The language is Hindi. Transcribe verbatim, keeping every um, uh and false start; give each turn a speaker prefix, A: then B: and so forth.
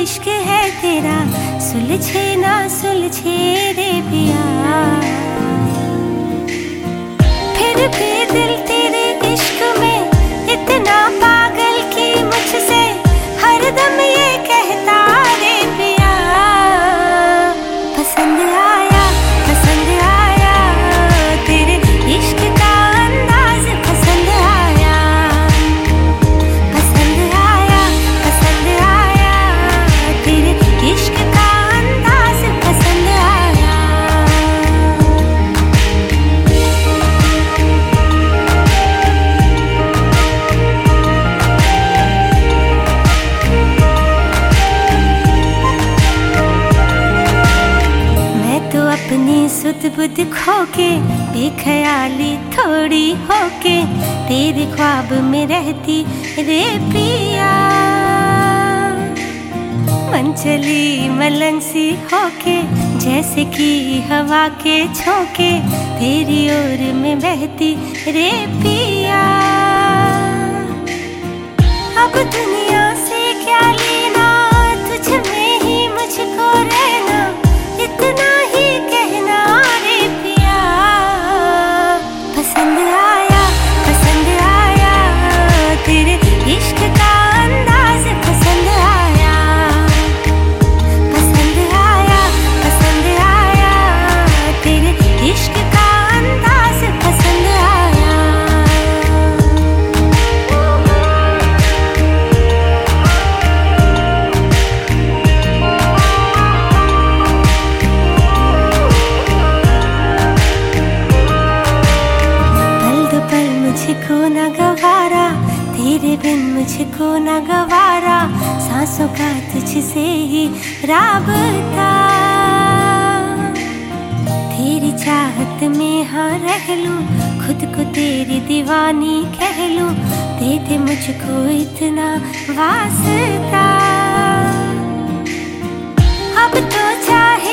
A: इश्क है तेरा, सुलझे ना सुलझे रे पिया। फिर भी दिल तेरे इश्क में इतना पागल कि मुझसे हरदम ये कहता रे पिया, पसंद आया पसंद आया तेरे इश्क का अंदाज, पसंद आया पसंद आया पसंद आया तेरे इश्क का अंदाज, पसंद आया। मैं तो अपनी सुध बुध खोके बेख्याली थोड़ी होके तेरे ख्वाब में रहती रे पिया, मन चली मलंग सी होके जैसे कि हवा के झोंके तेरी ओर में बहती रे पिया। अब दुनिया से क्या लेना, तुझ में ही मुझको रहना, इतना ही कहना रे पिया, पसंद आया पसंद आया तेरे इश्क का अंदाज, पसंद आया पसंद आया पसंद आया तेरे इश्क का अंदाज, पसंद आया। मुझको न गवारा तेरे बिन, मुझको न गवारा सांसों का तुझसे ही राबता, तेरी चाहत में हाँ रह लूं, खुद को तेरी दीवानी कह लूं, दे दे मुझको इतना वास्ता। अब तो चाहे